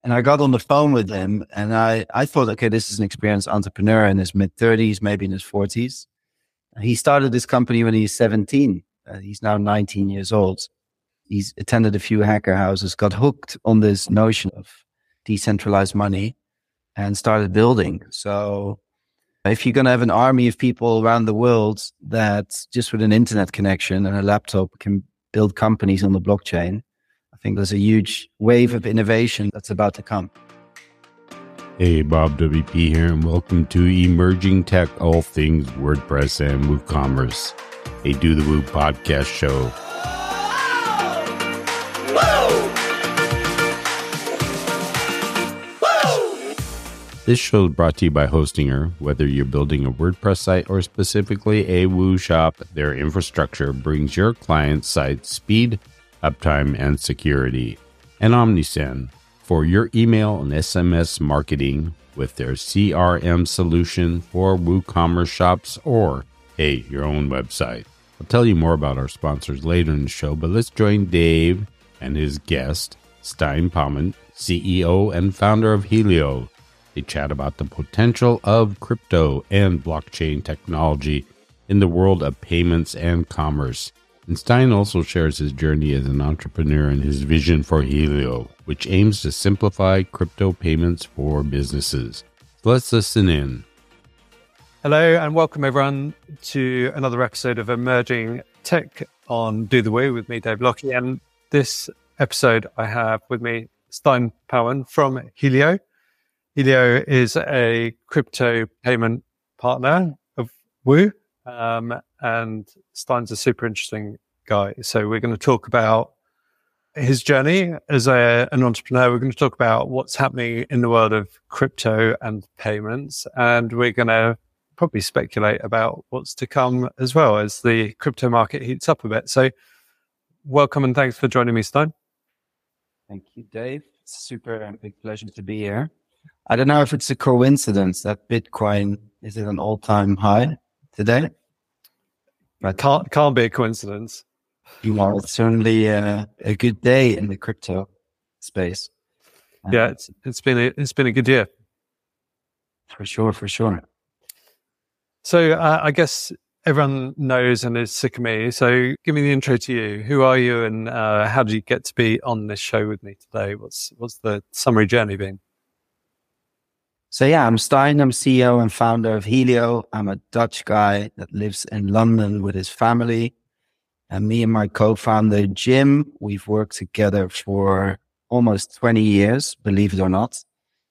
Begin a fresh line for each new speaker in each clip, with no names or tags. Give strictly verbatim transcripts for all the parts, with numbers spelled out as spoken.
And I got on the phone with him and I, I thought, okay, this is an experienced entrepreneur in his mid thirties, maybe in his forties. He started this company when he was seventeen. Uh, he's now nineteen years old. He's attended a few hacker houses, got hooked on this notion of decentralized money and started building. So if you're going to have an army of people around the world that just with an internet connection and a laptop can build companies on the blockchain, I think there's a huge wave of innovation that's about to come.
Hey, Bob W P here, and welcome to Emerging Tech, all things WordPress and WooCommerce, a Do the Woo podcast show. This show is brought to you by Hostinger. Whether you're building a WordPress site or specifically a Woo shop, their infrastructure brings your client's site speed, uptime, and security. And OmniSend for your email and S M S marketing with their C R M solution for WooCommerce shops or, hey, your own website. I'll tell you more about our sponsors later in the show, but let's join Dave and his guest, Stijn Pauwman, C E O and founder of Helio. They chat about the potential of crypto and blockchain technology in the world of payments and commerce. And Stijn also shares his journey as an entrepreneur and his vision for Helio, which aims to simplify crypto payments for businesses. So let's listen in.
Hello and welcome everyone to another episode of Emerging Tech on Do the Woo with me, Dave Lockie. And this episode I have with me Stijn Pauwman from Helio. Helio is a crypto payment partner of Woo. Um, and Stijn's a super interesting guy. So we're going to talk about his journey as a, an entrepreneur. We're going to talk about what's happening in the world of crypto and payments. And we're going to probably speculate about what's to come as well as the crypto market heats up a bit. So welcome and thanks for joining me, Stijn.
Thank you, Dave. It's a super big pleasure to be here. I don't know if it's a coincidence that Bitcoin is at an all-time high today.
But can't can't be a coincidence.
You know, it's certainly a, a good day in the crypto space.
Yeah, it's it's been a it's been a good year.
For sure, for sure.
So uh, I guess everyone knows and is sick of me. So give me the intro to you. Who are you, and uh, how did you get to be on this show with me today? What's what's the summary journey been?
So yeah, I'm Stijn. I'm C E O and founder of Helio. I'm a Dutch guy that lives in London with his family. And me and my co-founder, Jim, we've worked together for almost twenty years, believe it or not.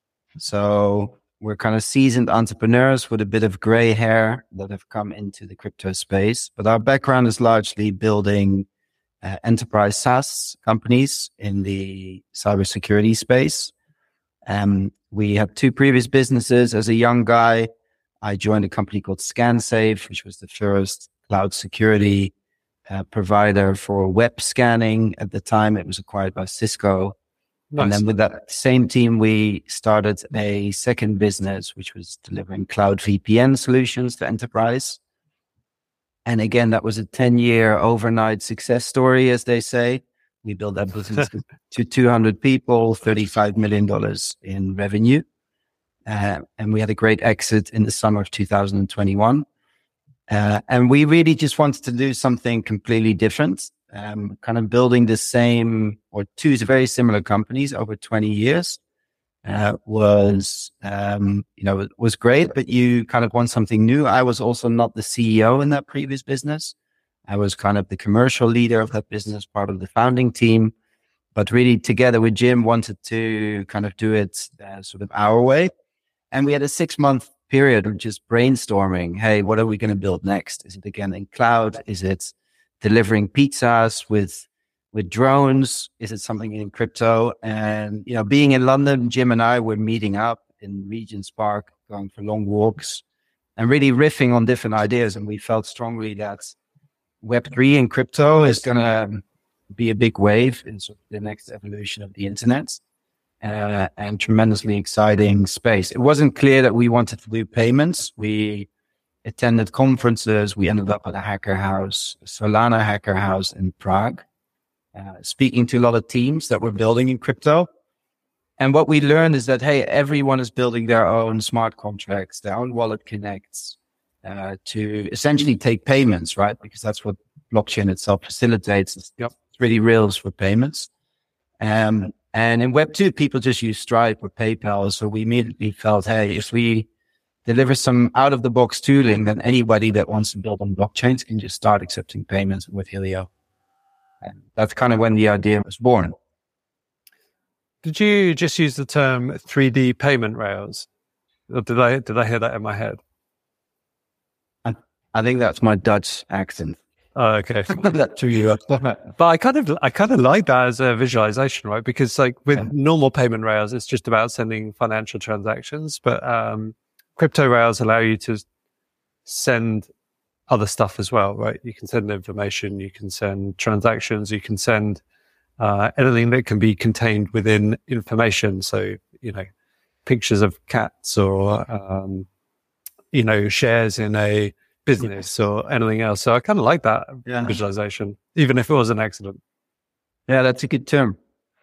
So we're kind of seasoned entrepreneurs with a bit of gray hair that have come into the crypto space. But our background is largely building uh, enterprise SaaS companies in the cybersecurity space. Um, we had two previous businesses. As a young guy, I joined a company called ScanSafe, which was the first cloud security uh, provider for web scanning. At the time, it was acquired by Cisco. Nice. And then with that same team, we started a second business, which was delivering cloud V P N solutions to enterprise. And again, that was a ten-year overnight success story, as they say. We built that business to two hundred people, thirty-five million dollars in revenue. Uh, and we had a great exit in the summer of two thousand twenty-one. Uh, and we really just wanted to do something completely different, um, kind of building the same or two very similar companies over twenty years. Uh, was, um, you know, it was great, but you kind of want something new. I was also not the C E O in that previous business. I was kind of the commercial leader of that business, part of the founding team, but really together with Jim wanted to kind of do it uh, sort of our way. And we had a six month period of just brainstorming. Hey, what are we going to build next? Is it again in cloud? Is it delivering pizzas with, with drones? Is it something in crypto? And, you know, being in London, Jim and I were meeting up in Regent's Park, going for long walks and really riffing on different ideas. And we felt strongly that Web three and crypto is going to be a big wave in sort of the next evolution of the internet, uh, and tremendously exciting space. It wasn't clear that we wanted to do payments. We attended conferences. We ended up at a hacker house, Solana hacker house in Prague, uh, speaking to a lot of teams that were building in crypto. and what we learned is that, hey, everyone is building their own smart contracts, their own wallet connects uh, to essentially take payments, right? Because that's what blockchain itself facilitates. It's
Yep.
three D rails for payments. Um, and in Web two, people just use Stripe or PayPal. So we immediately felt, hey, if we deliver some out of the box tooling, then anybody that wants to build on blockchains can just start accepting payments with Helio. And that's kind of when the idea was born.
Did you just use the term three D payment rails? Or did I, did I hear that in my head?
I, I think that's my Dutch accent.
Oh, okay.
That to you.
But I kind of, I kind of like that as a visualization, right? Because like with
Yeah.
normal payment rails, it's just about sending financial transactions, but, um, crypto rails allow you to send other stuff as well, right? You can send information, you can send transactions, you can send, uh, anything that can be contained within information. So, you know, pictures of cats or, um, you know, shares in a business or anything else. So I kind of like that
Yeah.
visualization, even if it was an accident.
Yeah, that's a good term.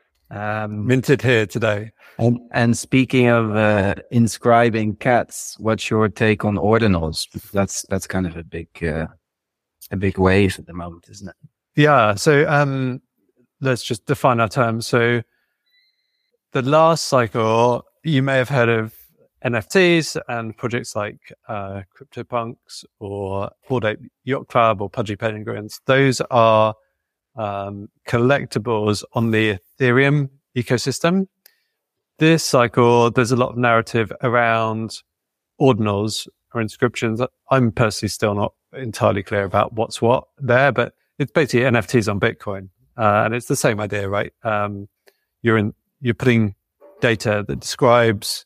Um,
Minted here today.
and, and speaking of uh, inscribing cats, what's your take on ordinals? That's that's kind of a big uh, a big wave at the moment, isn't it?
Yeah. So um, let's just define our terms. So the last cycle, you may have heard of N F Ts and projects like uh, CryptoPunks or Bored Ape Yacht Club or Pudgy Penguins. Those are um, collectibles on the Ethereum ecosystem. This cycle, there's a lot of narrative around ordinals or inscriptions. I'm personally still not entirely clear about what's what there, but it's basically N F Ts on Bitcoin. Uh, and it's the same idea, right? Um, you're in, you're putting data that describes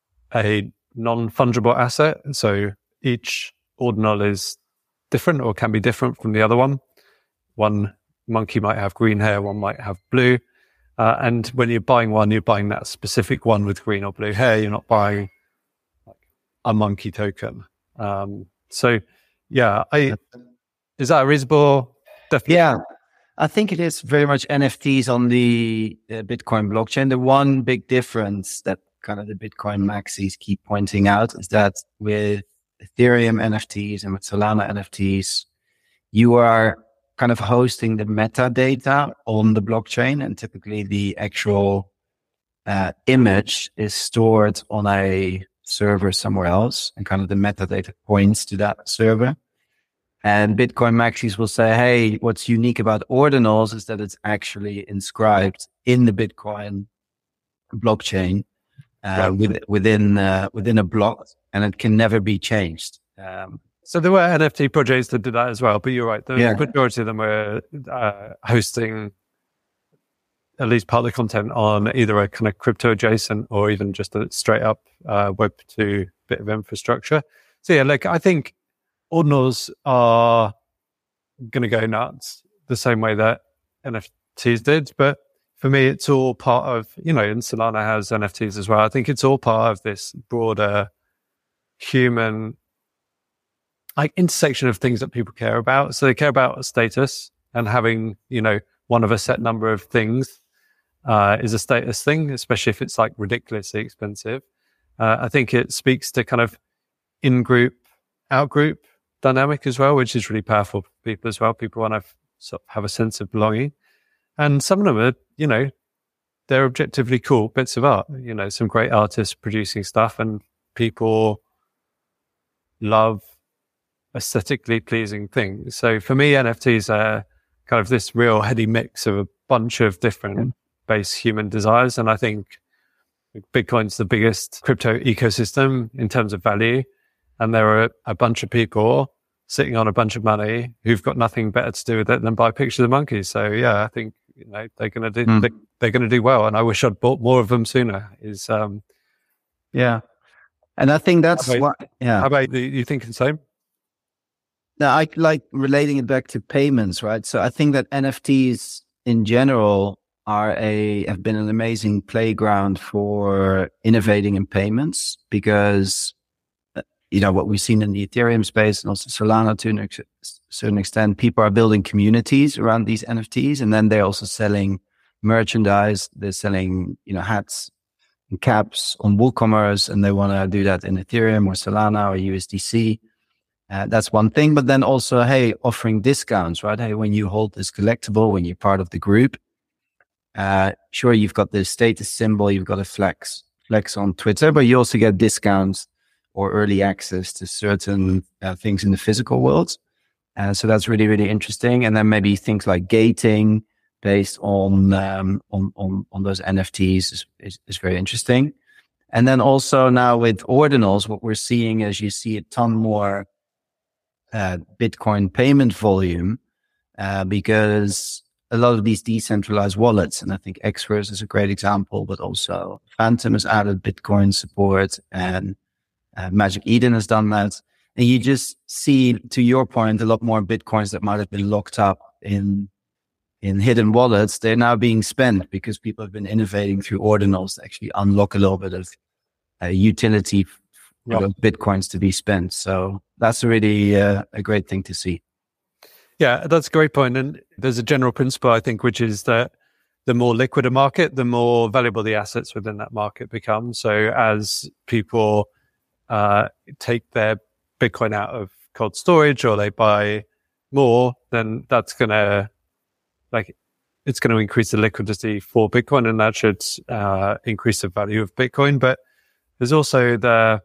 a non-fungible asset. So each ordinal is different or can be different from the other one. One monkey might have green hair, one might have blue. Uh, and when you're buying one, you're buying that specific one with green or blue hair. You're not buying like a monkey token. Um, so yeah, I, is that a reasonable definition?
Yeah, I think it is very much N F Ts on the uh, Bitcoin blockchain. The one big difference that kind of the Bitcoin maxis keep pointing out is that with Ethereum N F Ts and with Solana N F Ts, you are kind of hosting the metadata on the blockchain, and typically the actual uh, image is stored on a server somewhere else, and kind of the metadata points to that server. And Bitcoin maxis will say, hey, what's unique about ordinals is that it's actually inscribed in the Bitcoin blockchain uh,
Yeah.
with, within uh, within a block, and it can never be changed. Um,
So there were N F T projects that did that as well, but you're right. The
Yeah.
majority of them were uh, hosting at least part of the content on either a kind of crypto adjacent or even just a straight up uh, Web two bit of infrastructure. So yeah, like I think ordinals are going to go nuts the same way that N F Ts did. But for me, it's all part of, you know, and Solana has N F Ts as well. I think it's all part of this broader human like intersection of things that people care about. So they care about status, and having, you know, one of a set number of things uh, is a status thing, especially if it's like ridiculously expensive. Uh, I think it speaks to kind of in-group, out-group dynamic as well, which is really powerful for people as well. People want to f- sort of have a sense of belonging. And some of them are, you know, they're objectively cool bits of art, you know, some great artists producing stuff, and people love aesthetically pleasing things. So for me, N F Ts are kind of this real heady mix of a bunch of different base human desires. And I think Bitcoin's the biggest crypto ecosystem in terms of value. And there are a bunch of people sitting on a bunch of money who've got nothing better to do with it than buy pictures of monkeys. So yeah, I think, you know, they're going to do,
Mm.
they, they're going to do well. And I wish I'd bought more of them sooner is, um,
yeah. And I think that's
How
what, yeah.
how about you, you think the same?
Now, I like relating it back to payments, right? So I think that N F Ts in general are a, have been an amazing playground for innovating in payments, because, uh, you know, what we've seen in the Ethereum space and also Solana to an ex- certain extent, people are building communities around these N F Ts, and then they're also selling merchandise. They're selling, you know, hats, caps on WooCommerce and they want to do that in Ethereum or Solana or U S D C. Uh, that's one thing. But then also, hey, offering discounts, right? Hey, when you hold this collectible, when you're part of the group, uh, sure, you've got the status symbol, you've got a flex, flex on Twitter, but you also get discounts or early access to certain uh, things in the physical world. Uh, so that's really, really interesting. And then maybe things like gating based on, um, on, on, on those N F Ts is, is, is very interesting. And then also now with ordinals, what we're seeing is you see a ton more uh, Bitcoin payment volume, uh, because a lot of these decentralized wallets, and I think Xverse is a great example, but also Phantom has added Bitcoin support and uh, Magic Eden has done that. And you just see, to your point, a lot more Bitcoins that might have been locked up in in hidden wallets. They're now being spent because people have been innovating through ordinals to actually unlock a little bit of uh, utility for
yep.
those Bitcoins to be spent. So that's really uh, a great thing to see.
Yeah, that's a great point. And there's a general principle, I think, which is that the more liquid a market, the more valuable the assets within that market become. So as people uh, take their Bitcoin out of cold storage or they buy more, then that's going to like it's going to increase the liquidity for Bitcoin, and that should uh, increase the value of Bitcoin. But there's also the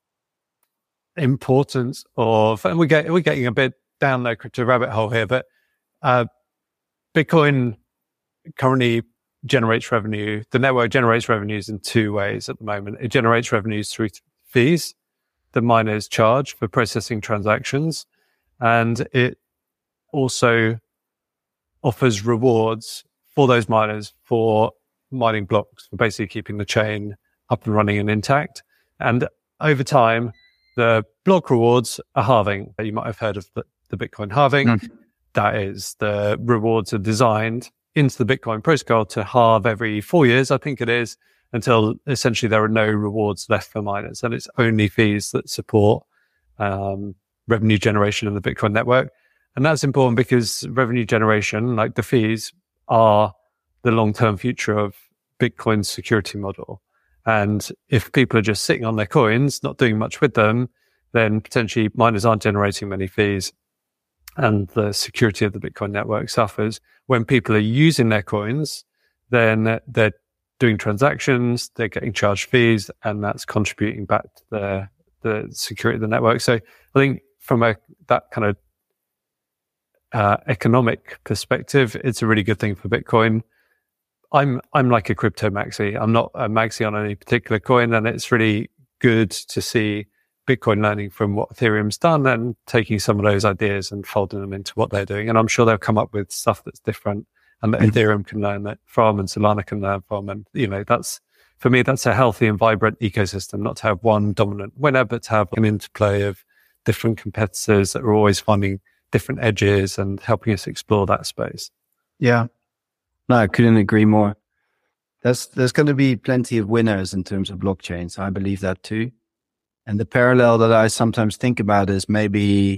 importance of, and we get we're getting a bit down the crypto rabbit hole here, but uh, Bitcoin currently generates revenue. The network generates revenues in two ways at the moment. It generates revenues through th- fees the miners charge for processing transactions, and it also offers rewards for those miners for mining blocks, for basically keeping the chain up and running and intact. And over time, the block rewards are halving. You might have heard of the, the Bitcoin halving. Mm. That is, the rewards are designed into the Bitcoin protocol to halve every four years, I think it is, until essentially there are no rewards left for miners, and it's only fees that support um, revenue generation in the Bitcoin network. And that's important because revenue generation, like the fees, are the long-term future of Bitcoin's security model. And if people are just sitting on their coins, not doing much with them, then potentially miners aren't generating many fees, and the security of the Bitcoin network suffers. When people are using their coins, then they're doing transactions, they're getting charged fees, and that's contributing back to the the security of the network. So I think from a that kind of uh, economic perspective, it's a really good thing for Bitcoin. I'm I'm like a crypto maxi. I'm not a maxi on any particular coin, and it's really good to see Bitcoin learning from what Ethereum's done and taking some of those ideas and folding them into what they're doing. And I'm sure they'll come up with stuff that's different and that Ethereum can learn that from and Solana can learn from. And, you know, that's, for me, that's a healthy and vibrant ecosystem, not to have one dominant winner, but to have an interplay of different competitors that are always finding different edges and helping us explore that space.
Yeah. No, I couldn't agree more. There's, there's going to be plenty of winners in terms of blockchains. I believe that too. And the parallel that I sometimes think about is maybe,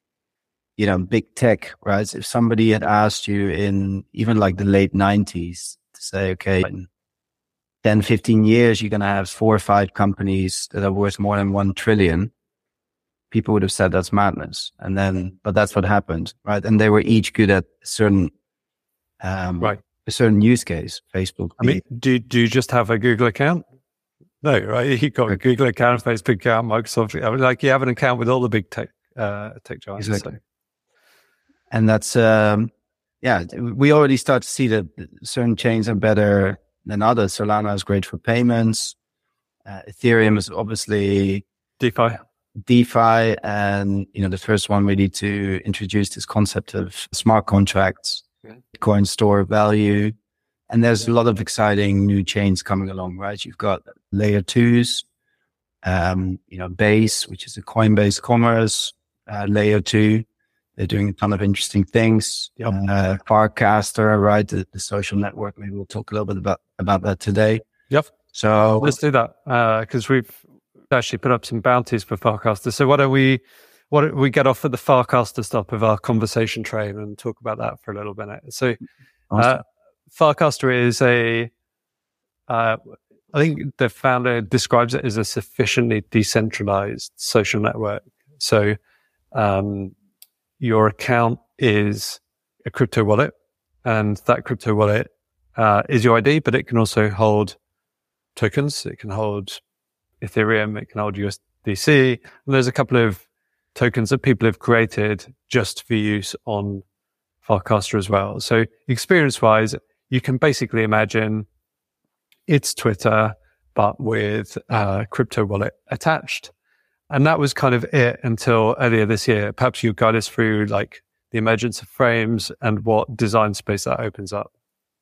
you know, big tech, right? If somebody had asked you in even like the late nineties to say, okay, in ten, fifteen years, you're going to have four or five companies that are worth more than one trillion, people would have said that's madness. And then, but that's what happened, right? And they were each good at a certain, um,
right.
a certain use case. Facebook.
I mean, do, do you just have a Google account? No, right? You got a Google account, Facebook account, Microsoft. I mean, like you have an account with all the big tech, uh, tech giants.
Exactly.
So.
And that's, um, yeah, we already start to see that certain chains are better than others. Solana is great for payments. Uh, Ethereum is obviously
DeFi.
DeFi. And, you know, the first one really to introduce this concept of smart contracts, yeah. Bitcoin store value. And there's a lot of exciting new chains coming along, right? You've got layer twos, um, you know, Base, which is a Coinbase commerce, uh, layer two. They're doing a ton of interesting things.
Yep.
Uh, Farcaster, right? The, the social network. Maybe we'll talk a little bit about, about that today.
Yep.
So
let's do that. Uh, cause we've actually put up some bounties for Farcaster. So why don't we, why don't we get off at the Farcaster stop of our conversation train and talk about that for a little minute? So,
awesome.
uh, Farcaster is a, uh, I think the founder describes it as a sufficiently decentralized social network. So um, your account is a crypto wallet, and that crypto wallet uh, is your I D, but it can also hold tokens. It can hold Ethereum, it can hold U S D C. And there's a couple of tokens that people have created just for use on Farcaster as well. So experience-wise, you can basically imagine it's Twitter, but with a crypto wallet attached. And that was kind of it until earlier this year. Perhaps you guide us through like the emergence of Frames and what design space that opens up.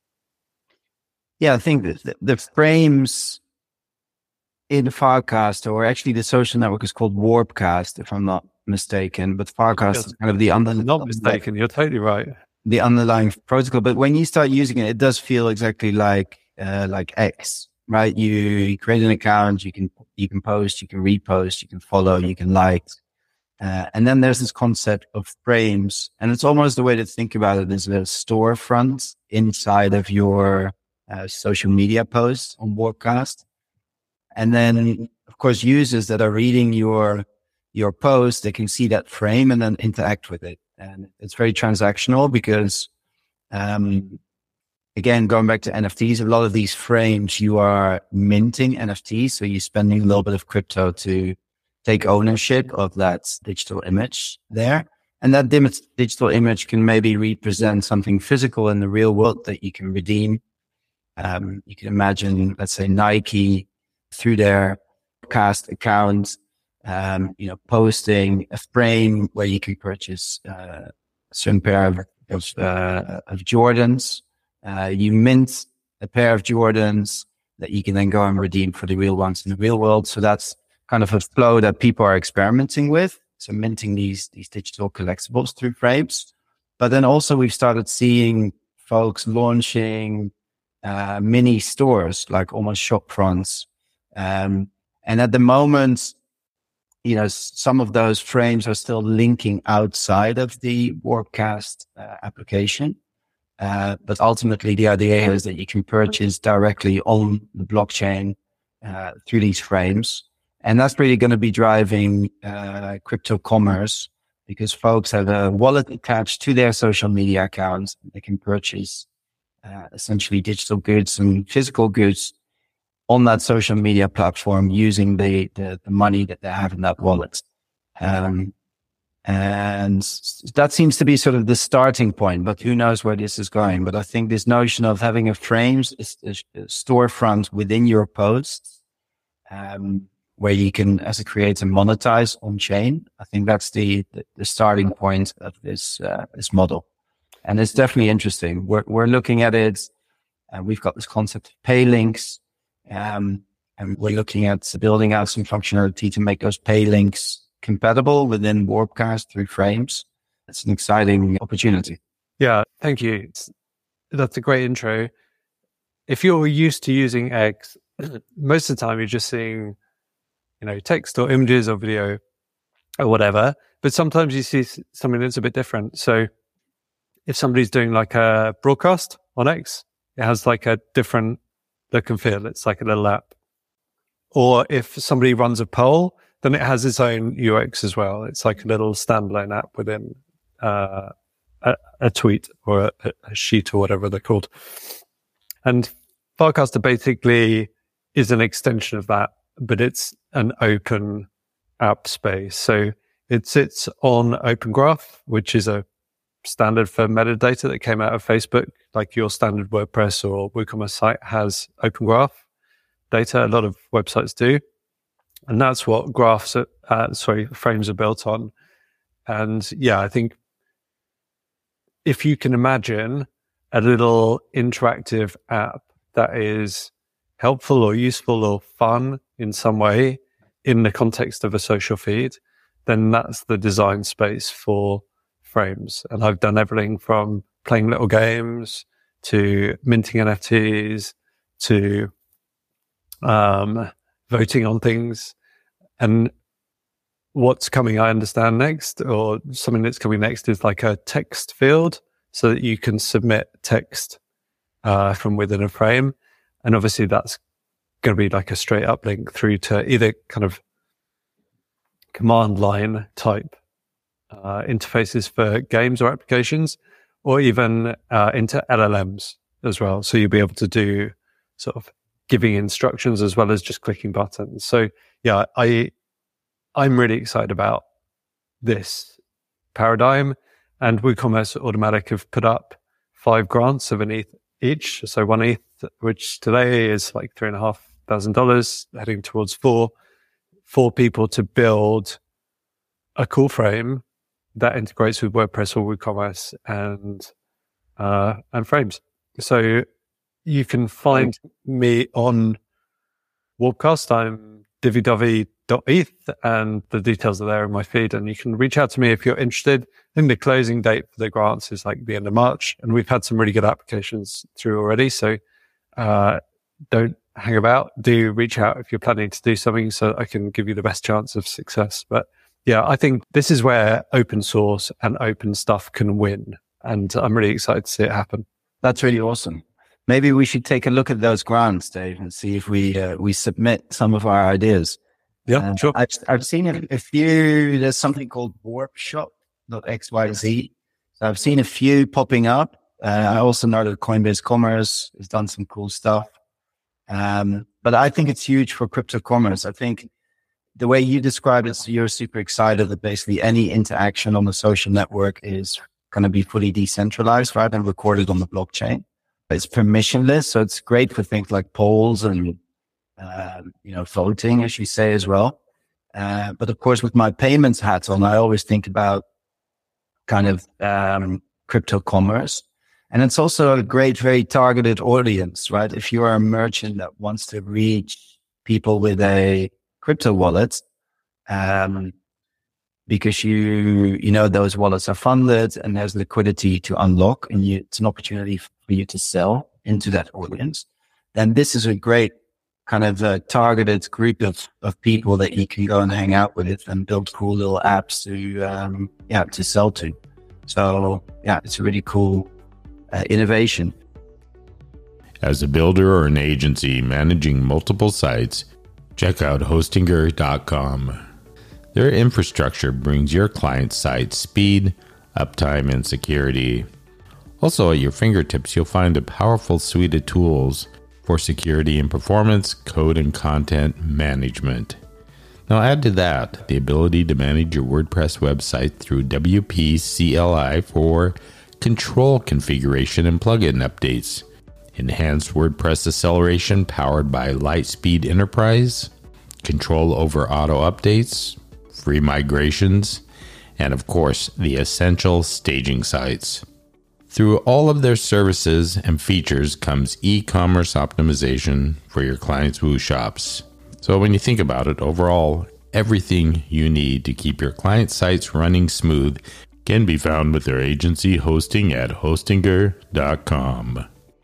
Yeah, I think that the, the Frames in Farcaster, or actually the social network is called Warpcast, if I'm not mistaken, but Farcaster yes. is kind of the underlying.
Not mistaken, you're totally right.
The underlying protocol. But when you start using it, it does feel exactly like uh, like X, right? You, you create an account, you can you can post, you can repost, you can follow, you can like. Uh, and then there's this concept of Frames, and it's almost the way to think about it is a storefront inside of your uh, social media posts on Warpcast. And then, of course, users that are reading your your post, they can see that frame and then interact with it. And it's very transactional because, um, again, going back to N F Ts, a lot of these frames, you are minting N F Ts. So you're spending a little bit of crypto to take ownership of that digital image there. And that dim- digital image can maybe represent something physical in the real world that you can redeem. Um, you can imagine, let's say, Nike through their cast account, um, you know, posting a frame where you can purchase uh, a certain pair of, of, uh, of Jordans. Uh, you mint a pair of Jordans that you can then go and redeem for the real ones in the real world. So that's kind of a flow that people are experimenting with. So minting these, these digital collectibles through Frames. But then also we've started seeing folks launching uh, mini stores, like almost shop fronts. Um, and at the moment, you know, some of those frames are still linking outside of the Warpcast uh, application. Uh, but ultimately the idea is that you can purchase directly on the blockchain, uh, through these frames. And that's really going to be driving, uh, crypto commerce because folks have a wallet attached to their social media accounts. They can purchase, uh, essentially digital goods and physical goods on that social media platform using the, the, the money that they have in that wallet. Um, and that seems to be sort of the starting point, but who knows where this is going. But I think this notion of having a frames, a, a storefront within your posts, um, where you can, as a creator, monetize on chain. I think that's the, the, the starting point of this, uh, this model. And it's definitely interesting. We're, we're looking at it and we've got this concept of pay links. Um, and we're looking at building out some functionality to make those pay links compatible within Warpcast through Frames. It's an exciting opportunity.
Yeah, thank you. It's, that's a great intro. If you're used to using X, most of the time you're just seeing, you know, text or images or video or whatever. But sometimes you see something that's a bit different. So if somebody's doing like a broadcast on X, it has like a different look and feel. It's like a little app. Or if somebody runs a poll, then it has its own U X as well. It's like a little standalone app within uh, a, a tweet or a, a sheet or whatever they're called. And Farcaster basically is an extension of that, but it's an open app space. So it sits on Open Graph, which is a standard for metadata that came out of Facebook. Like your standard WordPress or WooCommerce site has Open Graph data. A lot of websites do. And that's what graphs, are, uh, sorry, frames are built on. And yeah, I think if you can imagine a little interactive app that is helpful or useful or fun in some way in the context of a social feed, then that's the design space for frames. And I've done everything from playing little games to minting N F Ts to um, voting on things. And what's coming, I understand, next, or something that's coming next is like a text field so that you can submit text uh, from within a frame. And obviously that's going to be like a straight up link through to either kind of command line type uh, interfaces for games or applications, or even uh, into L L Ms as well. So you'll be able to do sort of giving instructions as well as just clicking buttons. So yeah, I, I'm really excited about this paradigm, and WooCommerce Automatic have put up five grants of an E T H each. So one E T H, which today is like three and a half thousand dollars, heading towards four, for people to build a cool frame that integrates with WordPress or WooCommerce and, uh, and frames. So you can find me on Warpcast. I'm divvydovey dot e t h, and the details are there in my feed. And you can reach out to me if you're interested. I think the closing date for the grants is like the end of March, and we've had some really good applications through already. So uh, don't hang about. Do reach out if you're planning to do something, so I can give you the best chance of success. But yeah, I think this is where open source and open stuff can win, and I'm really excited to see it happen.
That's really awesome. Maybe we should take a look at those grants, Dave, and see if we uh, we submit some of our ideas.
Yeah,
uh,
sure.
I've, I've seen a, a few. There's something called warpshop dot x y z. So I've seen a few popping up. Uh, I also know that Coinbase Commerce has done some cool stuff. Um, but I think it's huge for crypto commerce. I think the way you describe it, so you're super excited that basically any interaction on the social network is going to be fully decentralized, right, and recorded on the blockchain. It's permissionless, so it's great for things like polls and, uh, you know, voting, as you say, as well. Uh, but of course, with my payments hat on, I always think about kind of um, crypto commerce. And it's also a great, very targeted audience, right? If you are a merchant that wants to reach people with a crypto wallet, um, because you, you know, those wallets are funded and there's liquidity to unlock, and you, it's an opportunity for you to sell into that audience, then this is a great kind of uh, targeted group of, of people that you can go and hang out with and build cool little apps to, um, yeah, to sell to. So yeah, it's a really cool uh, innovation.
As a builder or an agency managing multiple sites, check out hostinger dot com. Their infrastructure brings your client's site speed, uptime, and security. Also at your fingertips, you'll find a powerful suite of tools for security and performance, code and content management. Now add to that the ability to manage your WordPress website through W P C L I for control configuration and plugin updates, enhanced WordPress acceleration powered by Lightspeed Enterprise, control over auto updates, free migrations, and of course, the essential staging sites. Through all of their services and features comes e-commerce optimization for your clients' Woo shops. So when you think about it, overall, everything you need to keep your client sites running smooth can be found with their agency hosting at hostinger dot com.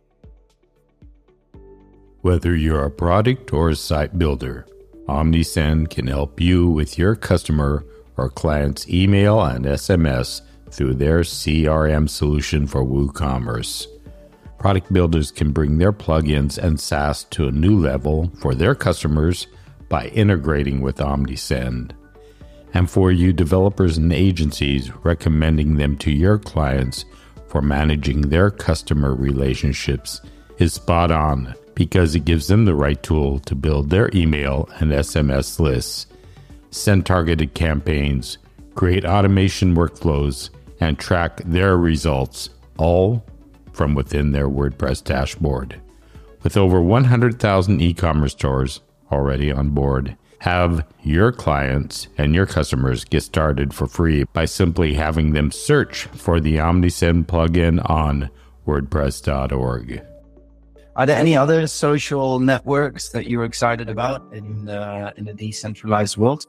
Whether you're a product or a site builder, OmniSend can help you with your customer or client's email and S M S through their C R M solution for WooCommerce. Product builders can bring their plugins and SaaS to a new level for their customers by integrating with OmniSend. And for you developers and agencies, recommending them to your clients for managing their customer relationships is spot on, because it gives them the right tool to build their email and S M S lists, send targeted campaigns, create automation workflows, and track their results, all from within their WordPress dashboard. With over one hundred thousand e-commerce stores already on board, have your clients and your customers get started for free by simply having them search for the OmniSend plugin on WordPress dot org.
Are there any other social networks that you're excited about in the, in the decentralized world?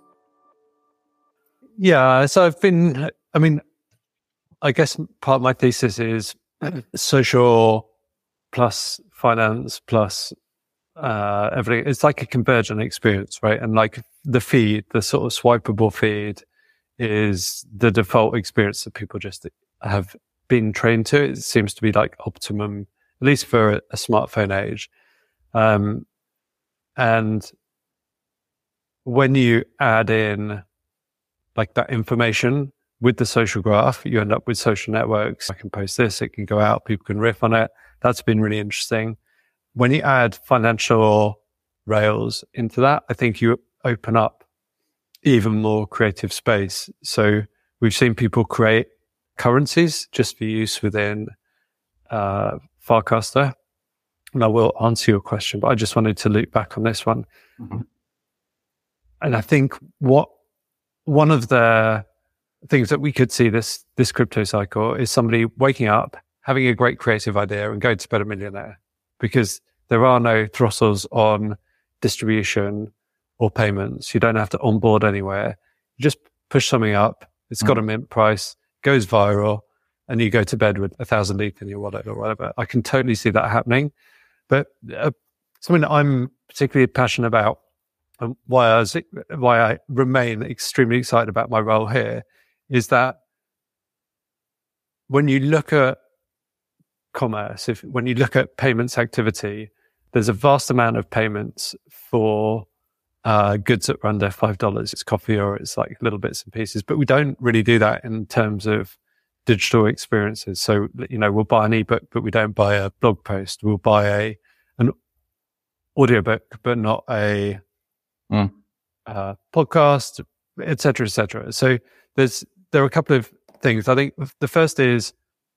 Yeah, so I've been, I mean, I guess part of my thesis is social plus finance plus uh, everything. It's like a convergent experience, right? And like the feed, the sort of swipeable feed is the default experience that people just have been trained to. It seems to be like optimum, at least for a, a smartphone age. Um, And when you add in like that information with the social graph, you end up with social networks. I can post this, it can go out, people can riff on it. That's been really interesting. When you add financial rails into that, I think you open up even more creative space. So we've seen people create currencies just for use within uh, Farcaster. And I will answer your question, but I just wanted to loop back on this one. Mm-hmm. And I think what one of the things that we could see this this crypto cycle is somebody waking up, having a great creative idea and going to bed a millionaire, because there are no throttles on distribution or payments. You don't have to onboard anywhere. You just push something up. It's got mm. a mint price, goes viral, and you go to bed with a thousand E T H in your wallet or whatever. I can totally see that happening. But uh, something that I'm particularly passionate about, and why I was, why I remain extremely excited about my role here, is that when you look at commerce, if when you look at payments activity, there's a vast amount of payments for uh, goods that are under five dollars. It's coffee or it's like little bits and pieces, but we don't really do that in terms of digital experiences. So, you know, we'll buy an ebook, but we don't buy a blog post. We'll buy a an audiobook, but not a mm. uh, podcast, et cetera, et cetera. So there's there are a couple of things. I think the first is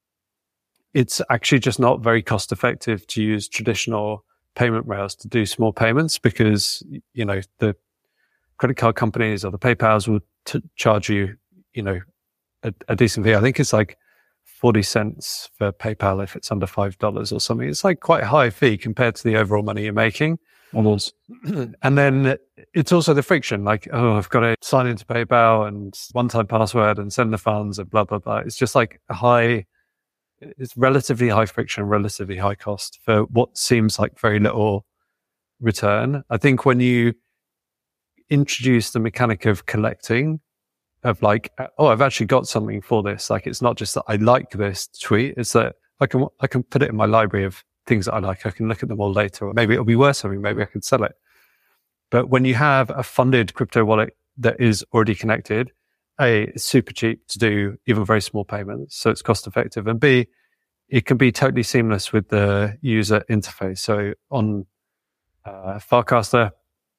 it's actually just not very cost effective to use traditional payment rails to do small payments, because, you know, the credit card companies or the PayPals will t- charge you, you know, a, a decent fee. I think it's like forty cents for PayPal if it's under five dollars or something. It's like quite a high fee compared to the overall money you're making.
Almost.
And then it's also the friction, like, oh, I've got to sign into PayPal and one-time password and send the funds and blah, blah, blah. It's just like a high, it's relatively high friction, relatively high cost for what seems like very little return. I think when you introduce the mechanic of collecting, of like, oh, I've actually got something for this. Like, it's not just that I like this tweet. It's that I can, I can put it in my library of things that I like. I can look at them all later, or maybe it'll be worth something. Maybe I can sell it. But when you have a funded crypto wallet that is already connected, A, it's super cheap to do even very small payments, so it's cost effective. And B, it can be totally seamless with the user interface. So on uh, Farcaster,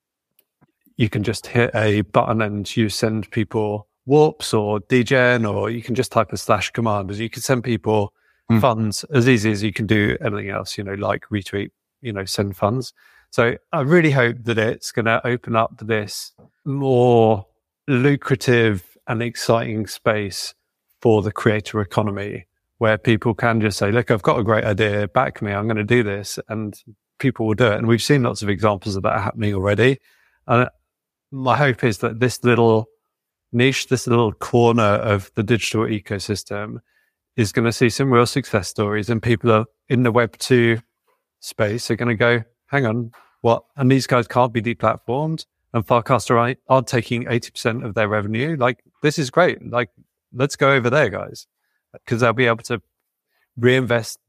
you can just hit a button and you send people warps or degen, or you can just type a slash command, and you can send people mm. funds as easy as you can do anything else, you know, like retweet, you know, send funds. So I really hope that it's going to open up this more lucrative and exciting space for the creator economy, where people can just say, look, I've got a great idea, back me, I'm going to do this, and people will do it. And we've seen lots of examples of that happening already. And my hope is that this little niche, this little corner of the digital ecosystem is going to see some real success stories, and people are in the Web two space are going to go, hang on, what? And these guys can't be deplatformed, and Farcaster are taking eighty percent of their revenue. Like, this is great. Like, let's go over there, guys, because they'll be able to reinvest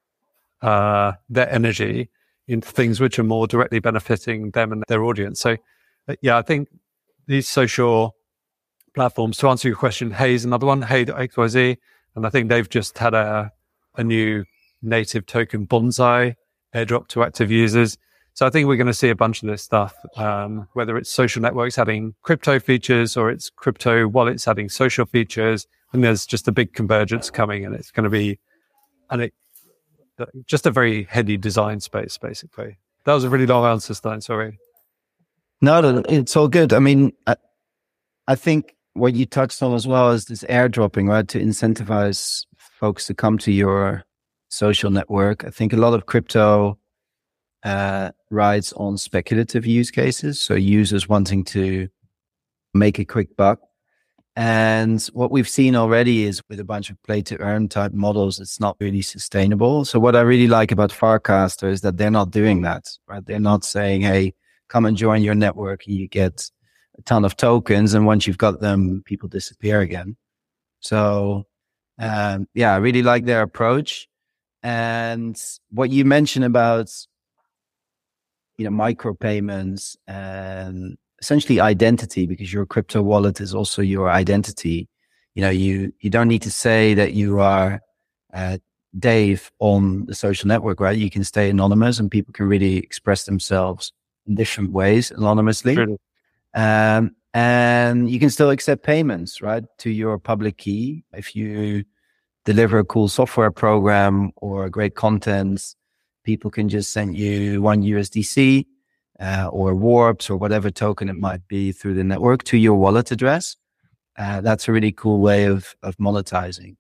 uh, their energy into things which are more directly benefiting them and their audience. So, uh, yeah, I think these social platforms, to answer your question, Hey is another one, Hey X Y Z, and I think they've just had a a new native token, Bonsai, airdrop to active users. So I think we're going to see a bunch of this stuff, um, whether it's social networks adding crypto features or it's crypto wallets adding social features. And there's just a big convergence coming, and it's going to be and it, just a very heady design space, basically. That was a really long answer, Stein. Sorry.
No, it's all good. I mean, I, I think what you touched on as well is this airdropping, right? To incentivize folks to come to your social network. I think a lot of crypto uh, rides on speculative use cases. So users wanting to make a quick buck. And what we've seen already is with a bunch of play to earn type models, it's not really sustainable. So what I really like about Farcaster is that they're not doing that, right? They're not saying, hey, come and join your network and you get a ton of tokens. And once you've got them, people disappear again. So, um, yeah, I really like their approach. And what you mentioned about you know, micropayments and essentially identity, because your crypto wallet is also your identity. You know, you, you don't need to say that you are uh, Dave on the social network, right? You can stay anonymous and people can really express themselves in different ways anonymously.
Really?
Um, and you can still accept payments, right, to your public key. If you deliver a cool software program or great content, people can just send you one U S D C uh, or warps or whatever token it might be through the network to your wallet address. Uh, that's a really cool way of of monetizing.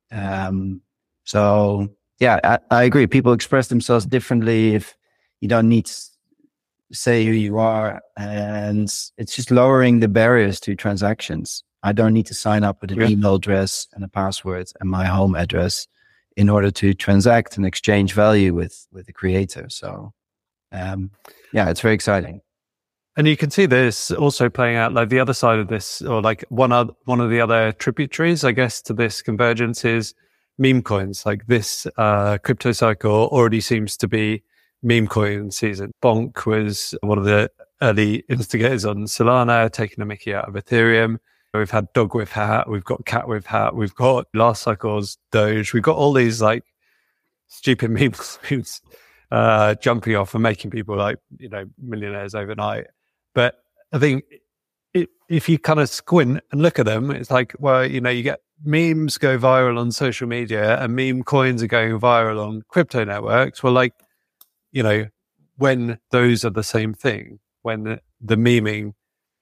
Um, so yeah, I, I agree. People express themselves differently if you don't need to say who you are, and it's just lowering the barriers to transactions. I don't need to sign up with an yeah. email address and a password and my home address in order to transact and exchange value with with the creator. So um, yeah, it's very exciting.
And you can see this also playing out, like the other side of this, or like one other, one of the other tributaries, I guess, to this convergence is meme coins. Like this uh, crypto cycle already seems to be meme coin season. Bonk was one of the early instigators on Solana, taking a mickey out of Ethereum. We've had dog with hat, we've got cat with hat, we've got last cycle's Doge, we've got all these like stupid memes, memes uh, jumping off and making people like, you know, millionaires overnight. But I think it, if you kind of squint and look at them, it's like, well, you know, you get memes go viral on social media and meme coins are going viral on crypto networks. Well, like, you know, when those are the same thing, when the, the memeing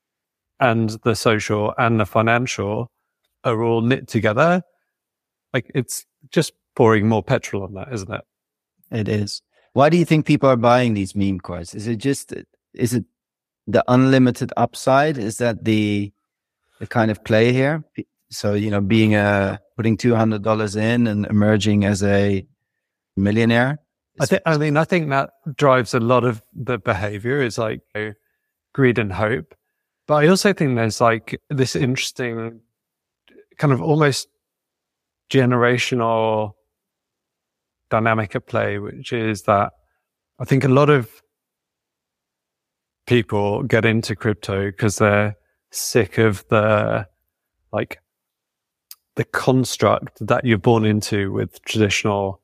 and the social and the financial are all knit together, like it's just pouring more petrol on that, isn't it?
It is. Why do you think people are buying these meme coins? Is it just, is it the unlimited upside? Is that the the kind of play here? So, you know, being a, putting two hundred dollars in and emerging as a millionaire?
I think, I mean, I think that drives a lot of the behavior is like you know, greed and hope. But I also think there's like this interesting kind of almost generational dynamic at play, which is that I think a lot of people get into crypto because they're sick of the, like, the construct that you're born into with traditional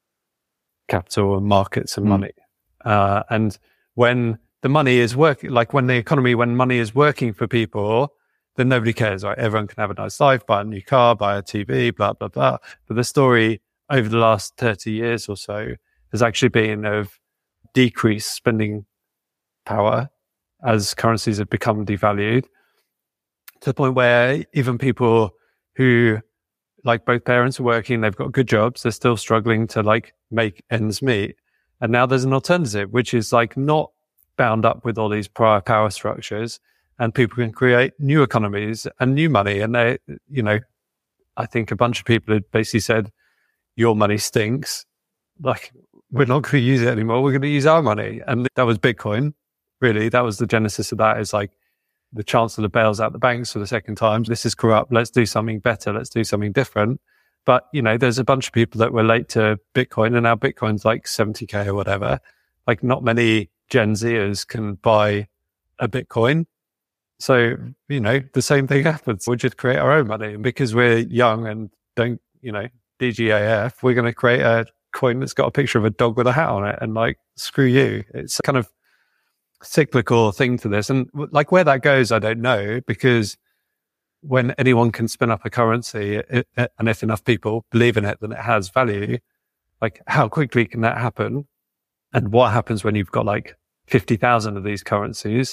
capital and markets and mm. money. Uh, and when the money is working, like when the economy, when money is working for people, then nobody cares, right? Everyone can have a nice life, buy a new car, buy a T V, blah, blah, blah. But the story over the last thirty years or so has actually been of decreased spending power as currencies have become devalued to the point where even people who, like, both parents are working, they've got good jobs, they're still struggling to like make ends meet. And now there's an alternative, which is like not bound up with all these prior power structures, and people can create new economies and new money. And they, you know, I think a bunch of people had basically said, your money stinks. Like, we're not going to use it anymore. We're going to use our money. And that was Bitcoin. Really, that was the genesis of that. Is like the chancellor bails out the banks for the second time. This is corrupt. Let's do something better. Let's do something different. But, you know, there's a bunch of people that were late to Bitcoin, and now Bitcoin's like seventy K or whatever. Like, not many Gen Zers can buy a Bitcoin. So, you know, the same thing happens. We just create our own money. And because we're young and don't, you know, D G A F, we're going to create a coin that's got a picture of a dog with a hat on it, and like, screw you. It's kind of cyclical thing to this. And like, where that goes, I don't know, because when anyone can spin up a currency, it, it, and if enough people believe in it, then it has value. Like, how quickly can that happen? And what happens when you've got like fifty thousand of these currencies?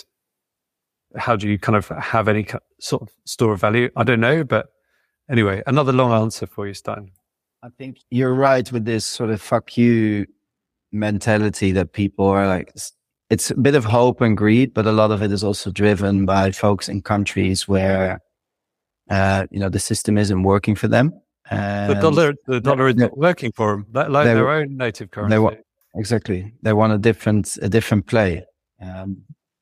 How do you kind of have any sort of store of value? I don't know. But anyway, another long answer for you, Stein.
I think you're right with this sort of fuck you mentality that people are like, it's a bit of hope and greed, but a lot of it is also driven by folks in countries where, uh, you know, the system isn't working for them.
And the dollar, the dollar is not working for them, like, like their own native currency.
They want, exactly. They want a different, a different play. Um,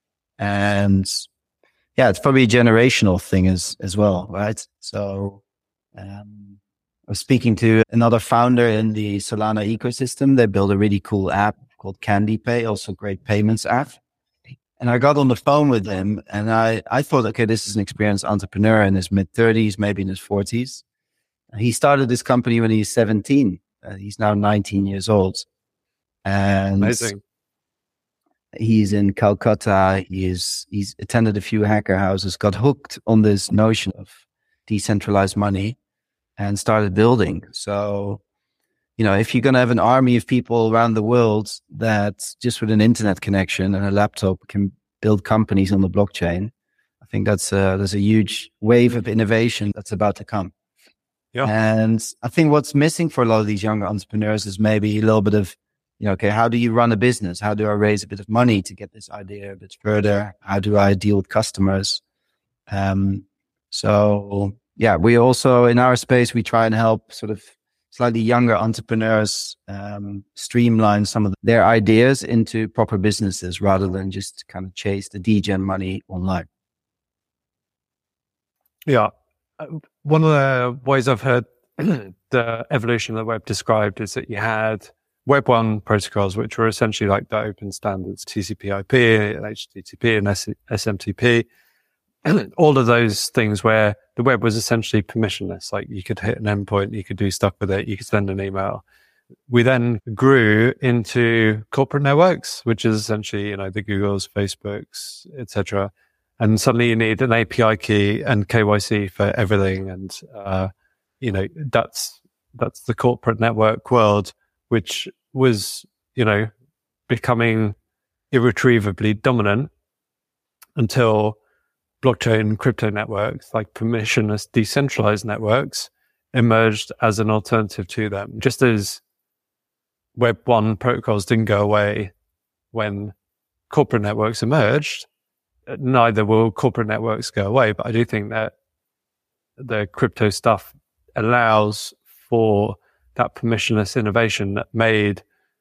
and yeah, it's probably a generational thing as, as well, right? So, um, I was speaking to another founder in the Solana ecosystem. They built a really cool app called Candy Pay, also a great payments app. And I got on the phone with him and I, I thought, okay, this is an experienced entrepreneur in his mid thirties, maybe in his forties. He started this company when he was seventeen. Uh, he's now nineteen years old. And
amazing.
He's in Calcutta. He is, he's attended a few hacker houses, got hooked on this notion of decentralized money and started building. So, you know, if you're going to have an army of people around the world that just with an internet connection and a laptop can build companies on the blockchain, I think that's a, there's a huge wave of innovation that's about to come.
Yeah.
And I think what's missing for a lot of these younger entrepreneurs is maybe a little bit of, you know, okay, how do you run a business? How do I raise a bit of money to get this idea a bit further? How do I deal with customers? Um, so yeah, we also in our space, we try and help sort of slightly younger entrepreneurs um, streamline some of their ideas into proper businesses rather than just kind of chase the degen money online.
Yeah. One of the ways I've heard the evolution of the web described is that you had Web one protocols, which were essentially like the open standards, T C P I P, H T T P, and S M T P. All of those things where the web was essentially permissionless. Like you could hit an endpoint, you could do stuff with it, you could send an email. We then grew into corporate networks, which is essentially, you know, the Googles, Facebooks, et cetera. And suddenly you need an A P I key and K Y C for everything. And, uh, you know, that's, that's the corporate network world, which was, you know, becoming irretrievably dominant until blockchain crypto networks, like permissionless decentralized networks, emerged as an alternative to them. Just as Web one protocols didn't go away when corporate networks emerged, neither will corporate networks go away. But I do think that the crypto stuff allows for that permissionless innovation that made,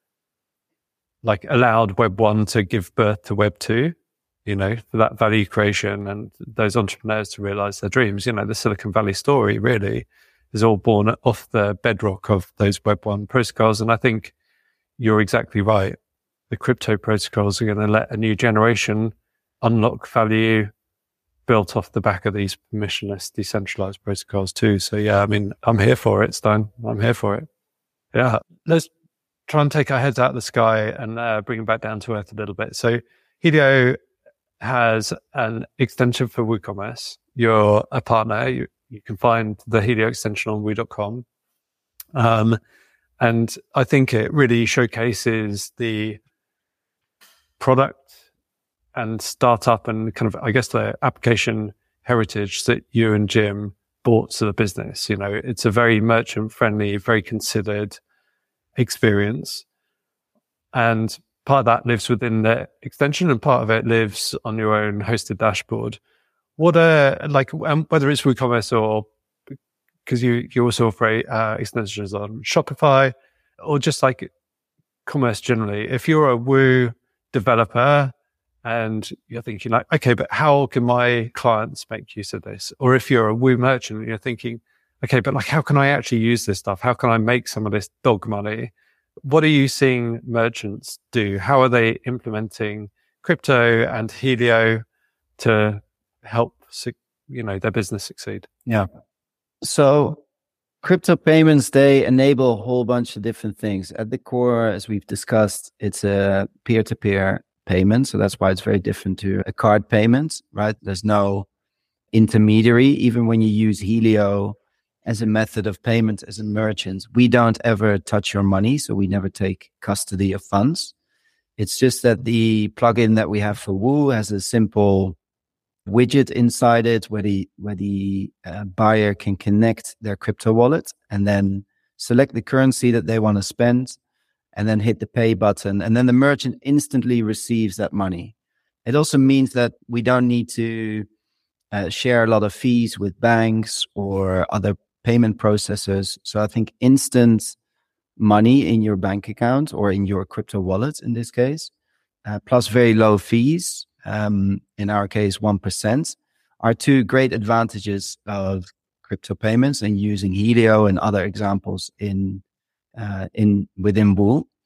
like allowed Web one to give birth to Web two, you know, for that value creation and those entrepreneurs to realize their dreams. You know, the Silicon Valley story really is all born off the bedrock of those Web one protocols. And I think you're exactly right. The crypto protocols are going to let a new generation unlock value built off the back of these permissionless, decentralized protocols too. So yeah, I mean, I'm here for it, Stein. I'm here for it. Yeah. Let's try and take our heads out of the sky and uh, bring them back down to earth a little bit. So Helio has an extension for WooCommerce. You're a partner. You, you can find the Helio extension on woo dot com. Um, and I think it really showcases the product and startup and kind of, I guess, the application heritage that you and Jim brought to the business. You know, it's a very merchant friendly, very considered experience. And part of that lives within the extension and part of it lives on your own hosted dashboard. What are, like, um, whether it's WooCommerce or, because you, you also offer uh, extensions on Shopify or just like commerce generally. If you're a Woo developer, and you're thinking like, okay, but how can my clients make use of this? Or if you're a Woo merchant and you're thinking, okay, but like, how can I actually use this stuff? How can I make some of this dog money? What are you seeing merchants do? How are they implementing crypto and Helio to help, you know, their business succeed?
Yeah. So crypto payments, they enable a whole bunch of different things. At the core, as we've discussed, it's a peer-to-peer payment. So that's why it's very different to a card payment, right? There's no intermediary. Even when you use Helio as a method of payment as a merchant, we don't ever touch your money. So we never take custody of funds. It's just that the plugin that we have for Woo has a simple widget inside it where the, where the uh, buyer can connect their crypto wallet and then select the currency that they want to spend, and then hit the pay button. And then the merchant instantly receives that money. It also means that we don't need to uh, share a lot of fees with banks or other payment processors. So I think instant money in your bank account or in your crypto wallet in this case, uh, plus very low fees, um, in our case, one percent, are two great advantages of crypto payments and using Helio and other examples in Uh, in within Woo.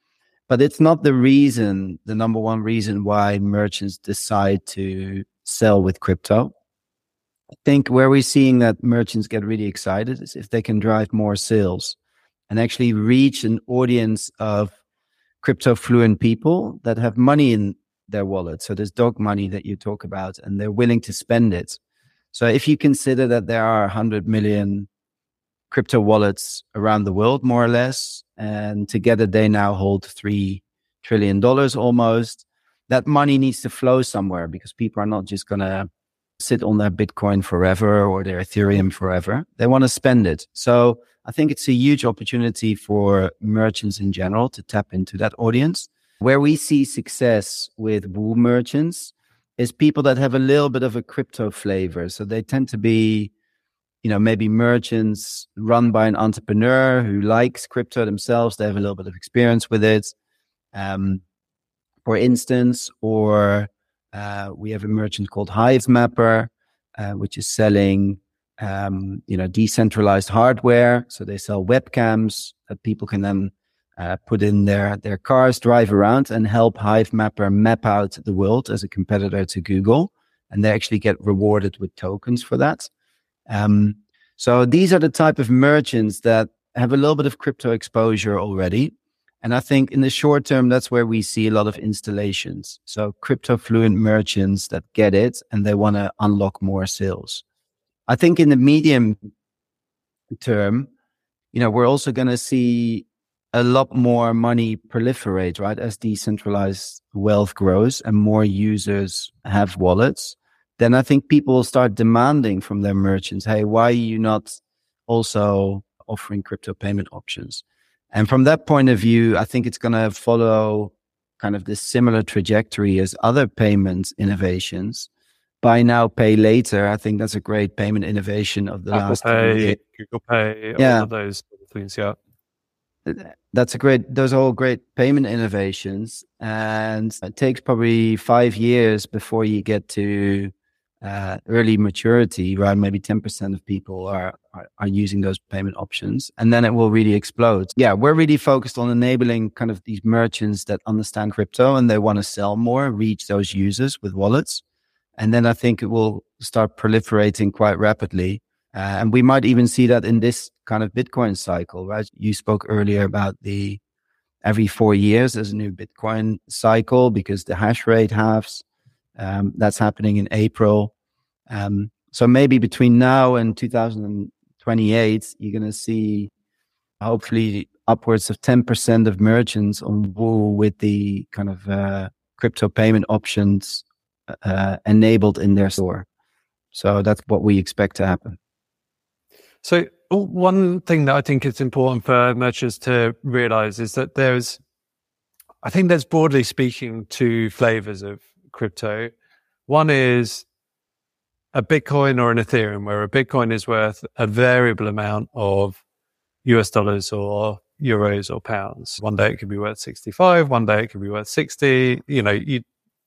But it's not the reason, the number one reason why merchants decide to sell with crypto. I think where we're seeing that merchants get really excited is if they can drive more sales and actually reach an audience of crypto fluent people that have money in their wallet. So there's dog money that you talk about, and they're willing to spend it. So if you consider that there are one hundred million crypto wallets around the world, more or less, and together they now hold three trillion dollars almost, that money needs to flow somewhere because people are not just going to sit on their Bitcoin forever or their Ethereum forever. They want to spend it. So I think it's a huge opportunity for merchants in general to tap into that audience. Where we see success with Woo merchants is people that have a little bit of a crypto flavor. So they tend to be, you know, maybe merchants run by an entrepreneur who likes crypto themselves. They have a little bit of experience with it. Um, for instance, or uh, we have a merchant called Hivemapper, uh, which is selling, um, you know, decentralized hardware. So they sell webcams that people can then uh, put in their, their cars, drive around, and help Hivemapper map out the world as a competitor to Google. And they actually get rewarded with tokens for that. Um, so these are the type of merchants that have a little bit of crypto exposure already. And I think in the short term, that's where we see a lot of installations. So crypto fluent merchants that get it and they want to unlock more sales. I think in the medium term, you know, we're also going to see a lot more money proliferate, right? As decentralized wealth grows and more users have wallets, then I think people will start demanding from their merchants, hey, why are you not also offering crypto payment options? And from that point of view, I think it's going to follow kind of this similar trajectory as other payment innovations. Buy now, pay later. I think that's a great payment innovation of the
Apple
last
Pay,
year.
Google Pay,
Yeah.
all of those things, yeah.
That's a great, those are all great payment innovations. And it takes probably five years before you get to uh, early maturity, right? Maybe ten percent of people are, are, are using those payment options, and then it will really explode. Yeah, we're really focused on enabling kind of these merchants that understand crypto and they want to sell more, reach those users with wallets. And then I think it will start proliferating quite rapidly. Uh, and we might even see that in this kind of Bitcoin cycle, right? You spoke earlier about the every four years there's a new Bitcoin cycle because the hash rate halves. Um, that's happening in April. Um, so maybe between now and two thousand twenty-eight, you're going to see hopefully upwards of ten percent of merchants on Woo with the kind of uh, crypto payment options uh, enabled in their store. So that's what we expect to happen.
So one thing that I think is important for merchants to realize is that there's, I think there's broadly speaking two flavors of crypto. One is a Bitcoin or an Ethereum, where a Bitcoin is worth a variable amount of U S dollars or euros or pounds. One day it could be worth sixty-five, one day it could be worth sixty. You know, you,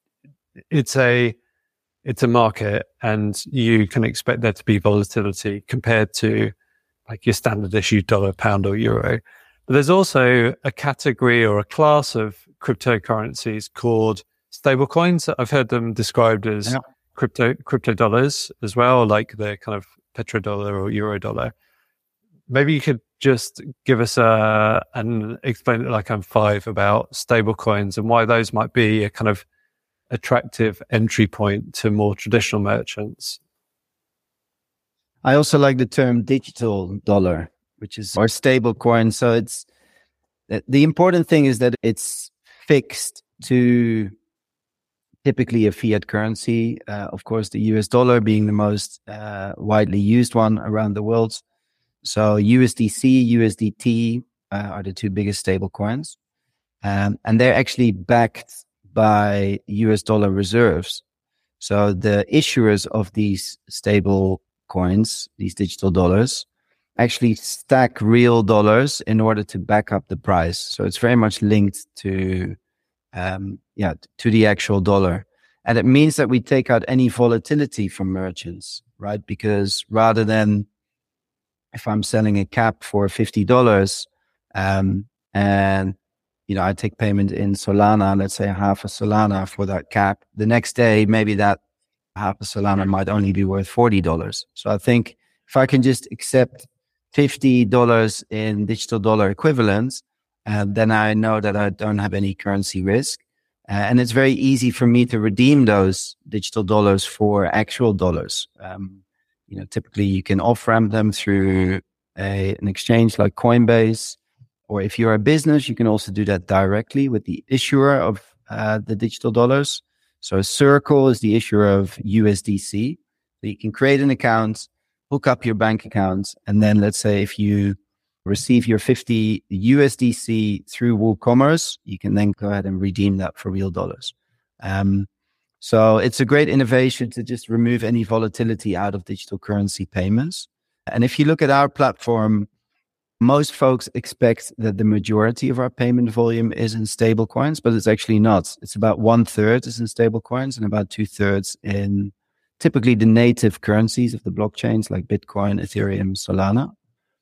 it's a it's a market, and you can expect there to be volatility compared to like your standard issue dollar, pound, or euro. But there's also a category or a class of cryptocurrencies called stablecoins. I've heard them described as yeah. crypto crypto dollars as well, like the kind of petrodollar or eurodollar. Maybe you could just give us a and explain it like I'm five about stablecoins and why those might be a kind of attractive entry point to more traditional merchants.
I also like the term digital dollar, which is our stable coin. So it's the important thing is that it's fixed to typically a fiat currency. Uh, of course, the U S dollar being the most uh, widely used one around the world. So U S D C, U S D T uh, are the two biggest stable coins. Um, and they're actually backed by U S dollar reserves. So the issuers of these stable coins, these digital dollars, actually stack real dollars in order to back up the price. So it's very much linked to, um, yeah, to the actual dollar. And it means that we take out any volatility from merchants, right? Because rather than if I'm selling a cap for fifty dollars, um, and you know, I take payment in Solana, let's say half a Solana for that cap. The next day, maybe that half a Solana might only be worth forty dollars. So I think if I can just accept fifty dollars in digital dollar equivalents, uh, then I know that I don't have any currency risk. Uh, and it's very easy for me to redeem those digital dollars for actual dollars. Um, you know, typically you can off-ramp them through a, an exchange like Coinbase, or if you're a business, you can also do that directly with the issuer of uh, the digital dollars. So Circle is the issuer of U S D C. So you can create an account, hook up your bank account, and then let's say if you receive your fifty U S D C through WooCommerce, you can then go ahead and redeem that for real dollars. Um, so it's a great innovation to just remove any volatility out of digital currency payments. And if you look at our platform, most folks expect that the majority of our payment volume is in stable coins, but it's actually not. It's about one third is in stable coins and about two thirds in typically the native currencies of the blockchains like Bitcoin, Ethereum, Solana.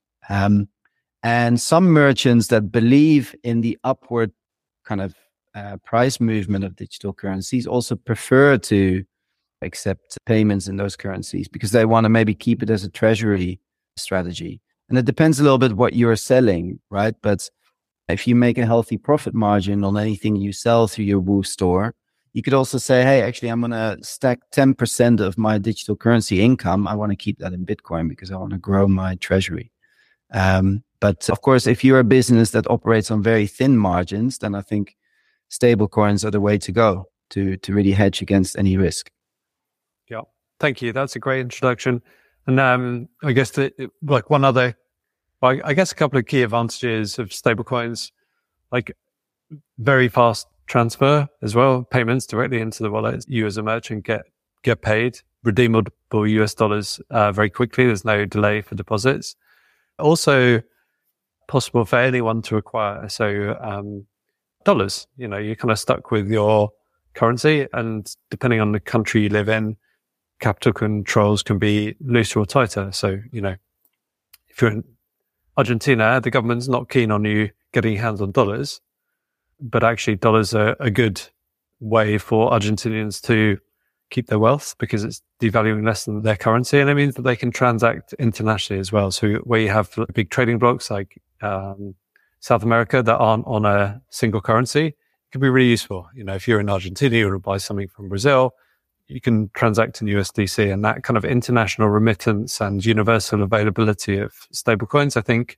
Um, and some merchants that believe in the upward kind of uh, price movement of digital currencies also prefer to accept payments in those currencies because they want to maybe keep it as a treasury strategy. And it depends a little bit what you're selling, right? But if you make a healthy profit margin on anything you sell through your Woo store, you could also say, hey, actually, I'm going to stack ten percent of my digital currency income. I want to keep that in Bitcoin because I want to grow my treasury. Um, but of course, if you're a business that operates on very thin margins, then I think stable coins are the way to go to, to really hedge against any risk.
Yeah. Thank you. That's a great introduction. And um, I guess the, like one other, I, I guess a couple of key advantages of stablecoins, like very fast transfer as well, payments directly into the wallet. You as a merchant get get paid redeemable U S dollars uh, very quickly. There's no delay for deposits. Also possible for anyone to acquire. So um, dollars, you know, you're kind of stuck with your currency, and depending on the country you live in, capital controls can be looser or tighter. So, you know, if you're in Argentina, the government's not keen on you getting your hands on dollars, but actually dollars are a good way for Argentinians to keep their wealth because it's devaluing less than their currency. And it means that they can transact internationally as well. So where you have big trading blocks like um, South America that aren't on a single currency, it can be really useful. You know, if you're in Argentina, you want to buy something from Brazil, you can transact in U S D C, and that kind of international remittance and universal availability of stablecoins. I think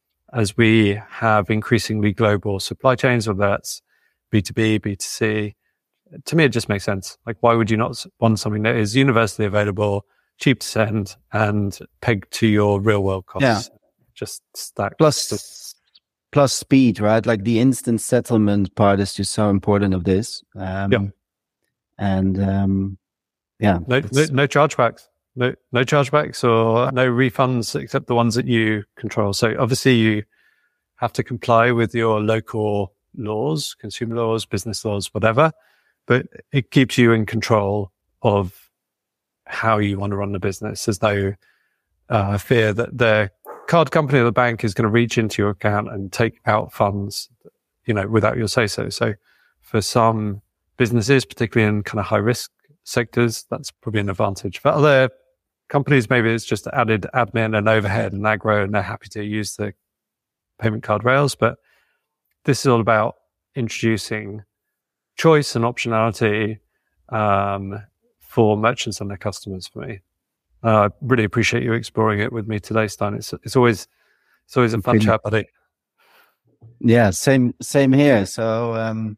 as we have increasingly global supply chains, whether that's B two B, B two C, to me, it just makes sense. Like, why would you not want something that is universally available, cheap to send, and pegged to your real world costs?
Yeah.
Just stack.
Plus, plus speed, right? Like the instant settlement part is just so important of this. Um,
yeah.
And, um, yeah.
No, no, no chargebacks. No, no chargebacks or no refunds except the ones that you control. So obviously you have to comply with your local laws, consumer laws, business laws, whatever, but it keeps you in control of how you want to run the business. There's no uh, fear that the card company or the bank is going to reach into your account and take out funds, you know, without your say so. So for some businesses, particularly in kind of high risk sectors, that's probably an advantage. For other companies, maybe it's just added admin and overhead and aggro, and they're happy to use the payment card rails. But this is all about introducing choice and optionality um, for merchants and their customers. For me, uh, I really appreciate you exploring it with me today, Stijn. It's it's always it's always a fun
Okay.
chat, buddy.
Yeah, same same here. So um,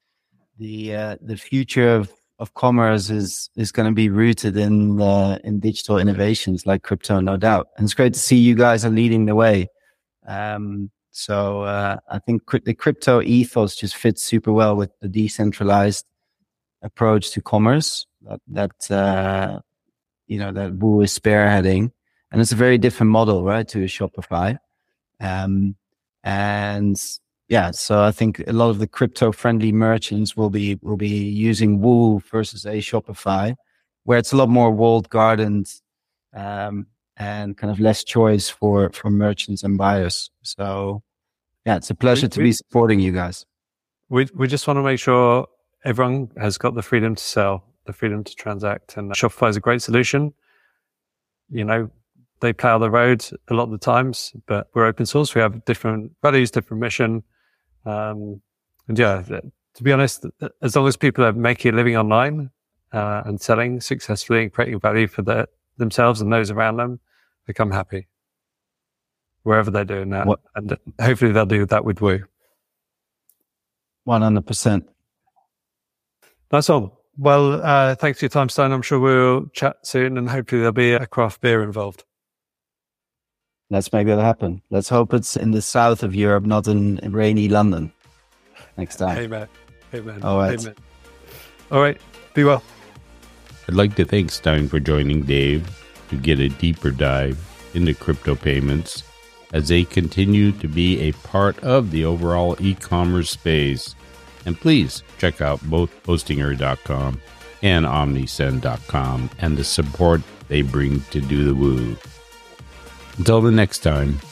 the uh, the future of of commerce is is going to be rooted in uh, in digital innovations like crypto, no doubt. And it's great to see you guys are leading the way. Um, so uh, I think cri- the crypto ethos just fits super well with the decentralized approach to commerce that that uh, you know that Woo is spearheading, and it's a very different model, right, to a Shopify. Um, and Yeah, so I think a lot of the crypto-friendly merchants will be will be using Woo versus a Shopify, where it's a lot more walled gardens um, and kind of less choice for for merchants and buyers. So, yeah, it's a pleasure
We-
to
we-
be supporting you guys.
we we just want to make sure everyone has got the freedom to sell, the freedom to transact, and Shopify is a great solution. You know, they plow the road a lot of the times, but we're open source. We have different values, different mission. Um, and yeah, to be honest, as long as people are making a living online uh, and selling successfully and creating value for the, themselves and those around them, become happy wherever they're doing that. What? And hopefully they'll do that with Woo.
one hundred percent.
That's all. Well, uh, thanks for your time, Stein. I'm sure we'll chat soon and hopefully there'll be a craft beer involved.
Let's make that happen. Let's hope it's in the south of Europe, not in, in rainy London next time.
Amen. Amen.
All right.
Amen. All right. Be well.
I'd like to thank Stein for joining Dave to get a deeper dive into crypto payments as they continue to be a part of the overall e-commerce space. And please check out both Hostinger dot com and Omnisend dot com and the support they bring to Do the Woo. Until the next time,